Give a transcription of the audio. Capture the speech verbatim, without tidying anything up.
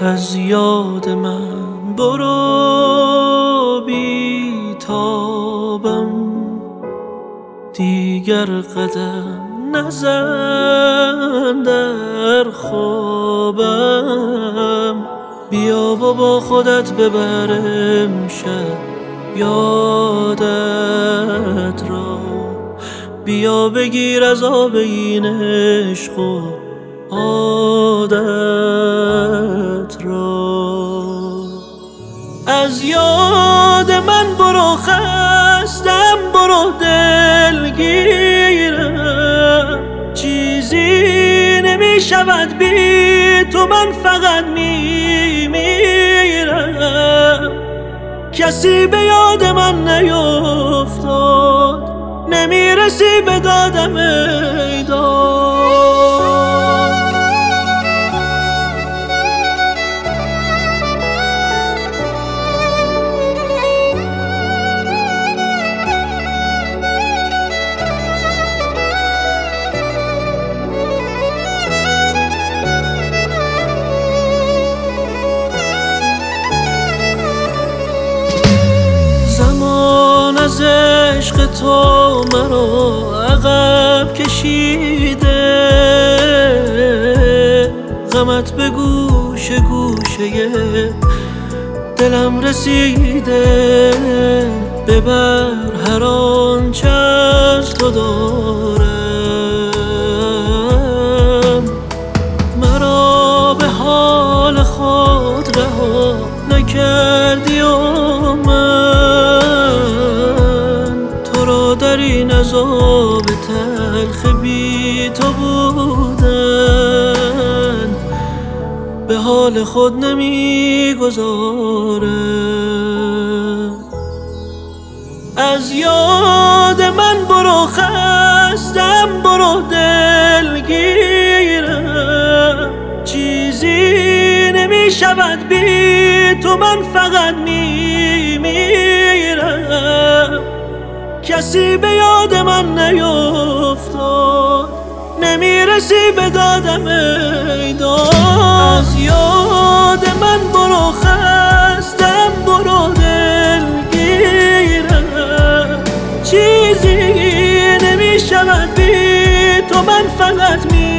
از یاد من برو بی تابم، دیگر قدم نزن در خوابم. بیا و با خودت ببرم شب یادت را، بیا بگیر از آب این عشق و عادت را. از یاد من برو خستم، برو دلگیرم، چیزی نمی شود بی تو، من فقط می میرم. کسی به یاد من نیفتاد، نمیرسی به دادم ای داد. زمان از عشق تو مرا عقب کشیده، غمت به گوش گوشه دلم رسیده. ببر هر آنچه از تو دارم، مرا به حال خود رها نکردی و من تو را در این عذاب تلخ بی تو بودن به حال خود نمی گذارم. از یاد من برو خستم، برو دلگیرم، چیزی نمی شود بی تو، من فقط می میرم. کسی به یاد من نیفتاد، نمیرسی به دادم ای داد. از یاد من برو خستم، برو دلگیرم، چیزی نمی شود بی تو، من فقط می